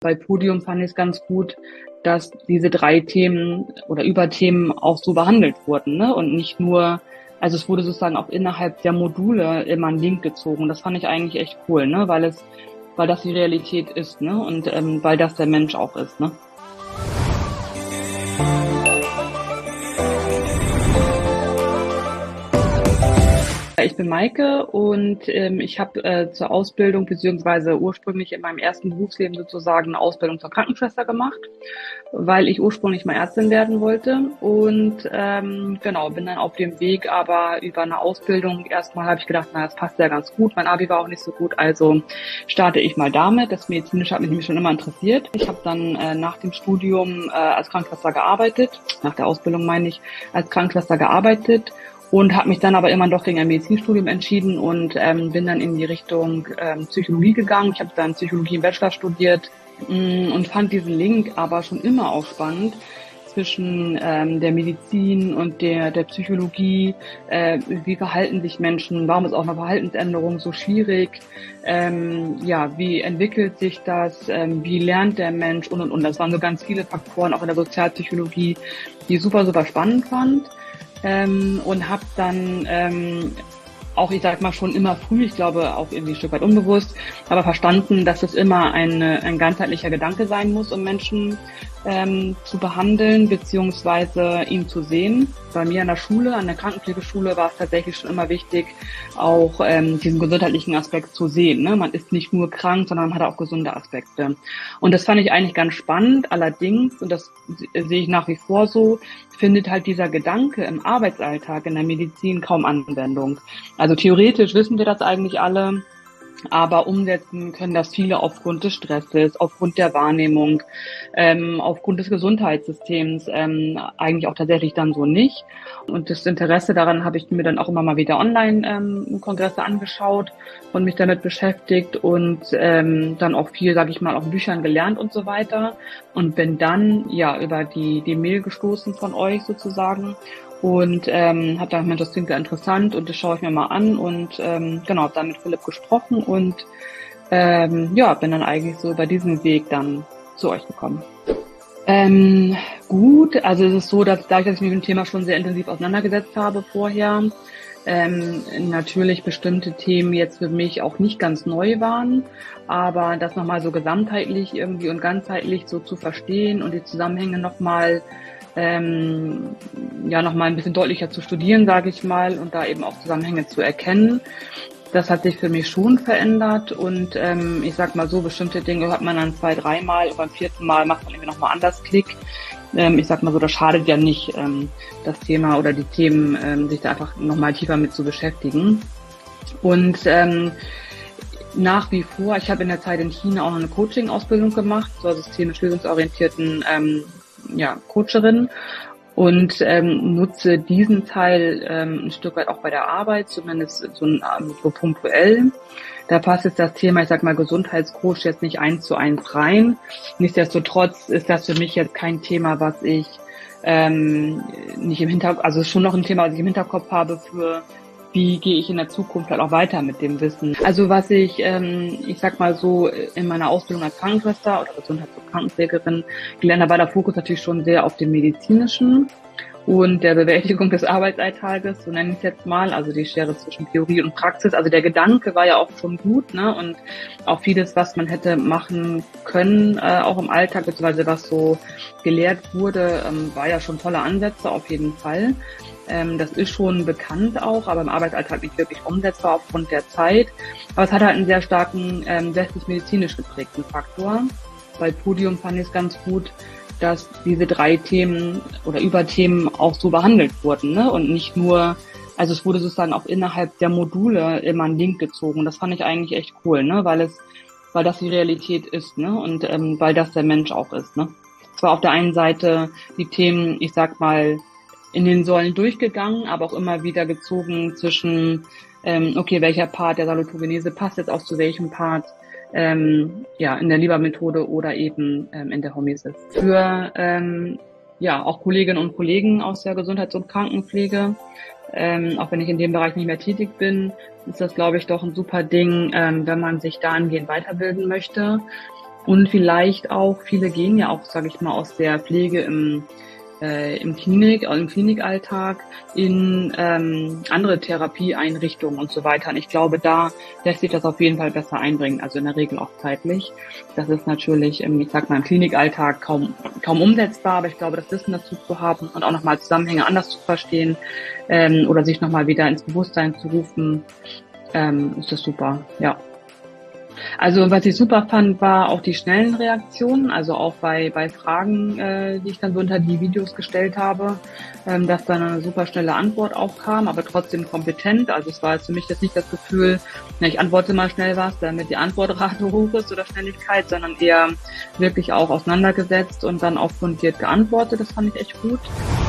Bei Podium fand ich es ganz gut, dass diese 3 Themen oder Überthemen auch so behandelt wurden, ne? Und nicht nur, also es wurde sozusagen auch innerhalb der Module immer ein Link gezogen. Das fand ich eigentlich echt cool, ne? Weil das die Realität ist, ne? Und weil das der Mensch auch ist, ne? Ich bin Maike und ich habe zur Ausbildung beziehungsweise ursprünglich in meinem ersten Berufsleben sozusagen eine Ausbildung zur Krankenschwester gemacht, weil ich ursprünglich mal Ärztin werden wollte und genau, bin dann auf dem Weg, aber über eine Ausbildung erstmal habe ich gedacht, na, das passt ja ganz gut, mein Abi war auch nicht so gut, also starte ich mal damit. Das Medizinische hat mich nämlich schon immer interessiert. Ich habe dann nach dem Studium als Krankenschwester gearbeitet, nach der Ausbildung meine ich, als Krankenschwester gearbeitet und habe mich dann aber immer doch gegen ein Medizinstudium entschieden und bin dann in die Richtung Psychologie gegangen. Ich habe dann Psychologie im Bachelor studiert und fand diesen Link aber schon immer auch spannend zwischen der Medizin und der Psychologie. Wie verhalten sich Menschen? Warum ist auch eine Verhaltensänderung so schwierig? Ja, wie entwickelt sich das? Wie lernt der Mensch? Und. Das waren so ganz viele Faktoren, auch in der Sozialpsychologie, die ich super, super spannend fand. Und habe dann auch, ich sag mal, schon immer früh, ich glaube auch irgendwie ein Stück weit unbewusst, aber verstanden, dass es immer ein ganzheitlicher Gedanke sein muss, um Menschen zu behandeln beziehungsweise ihn zu sehen. Bei mir an der Schule, an der Krankenpflegeschule, war es tatsächlich schon immer wichtig, auch diesen gesundheitlichen Aspekt zu sehen. Ne? Man ist nicht nur krank, sondern man hat auch gesunde Aspekte. Und das fand ich eigentlich ganz spannend. Allerdings, und das sehe ich nach wie vor so, findet halt dieser Gedanke im Arbeitsalltag in der Medizin kaum Anwendung. Also theoretisch wissen wir das eigentlich alle, aber umsetzen können das viele aufgrund des Stresses, aufgrund der Wahrnehmung, aufgrund des Gesundheitssystems eigentlich auch tatsächlich dann so nicht. Und das Interesse daran habe ich mir dann auch immer mal wieder online Kongresse angeschaut und mich damit beschäftigt und dann auch viel, sage ich mal, auf Büchern gelernt und so weiter. Und bin dann ja über die Mail gestoßen von euch sozusagen. Und habe dann gemeint, das klingt ja interessant und das schaue ich mir mal an und genau, habe dann mit Philipp gesprochen und ja, bin dann eigentlich so über diesen Weg dann zu euch gekommen. Gut, also es ist so, dass dadurch, dass ich mich mit dem Thema schon sehr intensiv auseinandergesetzt habe vorher, natürlich bestimmte Themen jetzt für mich auch nicht ganz neu waren, aber das nochmal so gesamtheitlich irgendwie und ganzheitlich so zu verstehen und die Zusammenhänge nochmal ja noch mal ein bisschen deutlicher zu studieren, sage ich mal, und da eben auch Zusammenhänge zu erkennen. Das hat sich für mich schon verändert und ich sag mal so, bestimmte Dinge hört man dann 2-, 3-mal und beim 4. Mal macht man irgendwie nochmal anders Klick. Ich sag mal so, das schadet ja nicht, das Thema oder die Themen, sich da einfach nochmal tiefer mit zu beschäftigen. Und nach wie vor, ich habe in der Zeit in China auch noch eine Coaching-Ausbildung gemacht, zur systemisch lösungsorientierten Coacherin und nutze diesen Teil ein Stück weit auch bei der Arbeit, zumindest so punktuell. Da passt jetzt das Thema, ich sag mal, Gesundheitscoach jetzt nicht 1:1 rein. Nichtsdestotrotz ist das für mich jetzt kein Thema, was ich nicht im Hinterkopf, also schon noch ein Thema, was ich im Hinterkopf habe für wie gehe ich in der Zukunft halt auch weiter mit dem Wissen. Also was ich sag mal so, in meiner Ausbildung als Krankenschwester oder Gesundheits- und Krankenpflegerin gelernt habe, war der Fokus natürlich schon sehr auf dem Medizinischen und der Bewältigung des Arbeitsalltages, so nenne ich es jetzt mal, also die Schere zwischen Theorie und Praxis. Also der Gedanke war ja auch schon gut, ne? Und auch vieles, was man hätte machen können, auch im Alltag, beziehungsweise was so gelehrt wurde, war ja schon tolle Ansätze auf jeden Fall. Das ist schon bekannt auch, aber im Arbeitsalltag nicht wirklich umsetzbar aufgrund der Zeit. Aber es hat halt einen sehr starken westlich-medizinisch geprägten Faktor. Bei Podium fand ich es ganz gut, dass diese 3 Themen oder Überthemen auch so behandelt wurden, ne? Und nicht nur, also es wurde sozusagen auch innerhalb der Module immer ein Link gezogen. Das fand ich eigentlich echt cool, ne? Weil das die Realität ist, ne? Und weil das der Mensch auch ist, ne? Es war auf der einen Seite die Themen, ich sag mal, in den Säulen durchgegangen, aber auch immer wieder gezogen zwischen, okay, welcher Part der Salutogenese passt jetzt auch zu welchem Part, in der Leber-Methode oder eben in der Hormesis. Für auch Kolleginnen und Kollegen aus der Gesundheits- und Krankenpflege, auch wenn ich in dem Bereich nicht mehr tätig bin, ist das, glaube ich, doch ein super Ding, wenn man sich dahingehend weiterbilden möchte. Und vielleicht auch, viele gehen ja auch, sage ich mal, aus der Pflege im Klinikalltag in andere Therapieeinrichtungen und so weiter. Und ich glaube, da lässt sich das auf jeden Fall besser einbringen, also in der Regel auch zeitlich. Das ist natürlich, ich sag mal, im Klinikalltag kaum umsetzbar, aber ich glaube, das Wissen dazu zu haben und auch nochmal Zusammenhänge anders zu verstehen oder sich nochmal wieder ins Bewusstsein zu rufen, ist das super, ja. Also was ich super fand, war auch die schnellen Reaktionen, also auch bei Fragen, die ich dann so unter die Videos gestellt habe, dass dann eine super schnelle Antwort auch kam, aber trotzdem kompetent. Also es war jetzt für mich jetzt nicht das Gefühl, na, ich antworte mal schnell was, damit die Antwortrate hoch ist oder Schnelligkeit, sondern eher wirklich auch auseinandergesetzt und dann auch fundiert geantwortet. Das fand ich echt gut.